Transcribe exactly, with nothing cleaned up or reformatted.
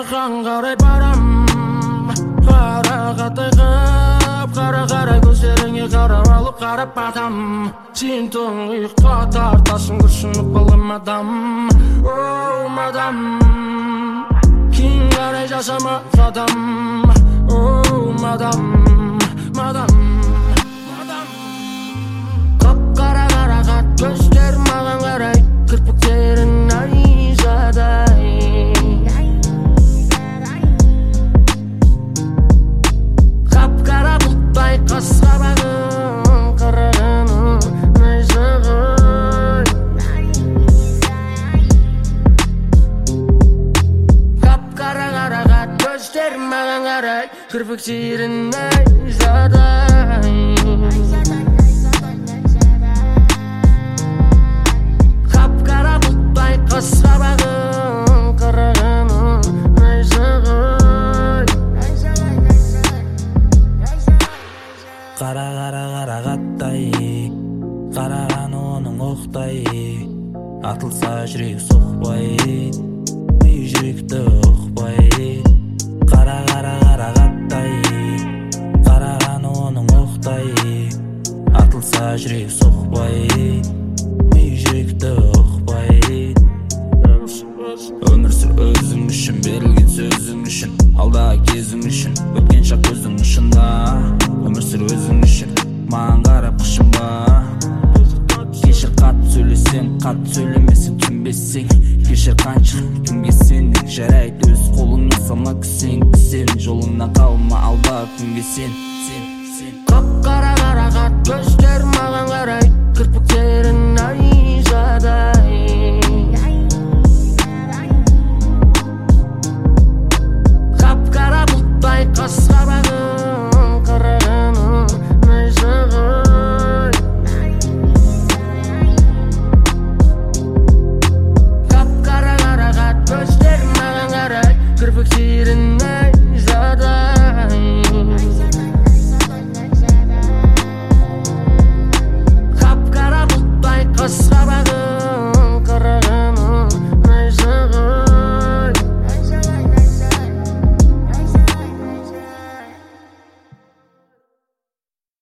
Саған қарай барам, қарағатай қып, қара-қара көздеріңе қарап алып қарап батам. Сен тұңғиыққа тартасың күрсініп балым адам. Оу мадам, кейін қарай жасама қадам. Оу мадам, мадам, мадам. Қап-қара қарағат көздер маған қарай, кірпіктерің найзадай. Қап-қара бұлттай қас-қабағың, қарағаның найзағай. Қап-қара қарағат көздер маған қарай, кірпіктерің найзадай. Қап-қара бұлттай қас-қабағың, қарағаның найзағай. Қара-қара қарағаттай, қарағаны оның оқтай. Атылса жүрек соқпай, үй жүректі ұқпай. Қара-қара қарағаттай, қарағаны оның оқтай. Атылса жүрек соқпай, үй жүректі ұқпай. Өмір сүр өзің үшін, берілген сөзің үшін, алдағы кезің үшін, өткен шақ көздің ұшында. Өмір сүр өзің үшін, маған қарап қышынба. Кешір қатты сөйлесең, қатты сөйлемесең, түнбесең. Кешір қаншық кімге сендің, жарайды өз қолыңа салма күсең. Сен жолыңнан қалма, алдағы күнге сен. Қап-қара қарағат көздер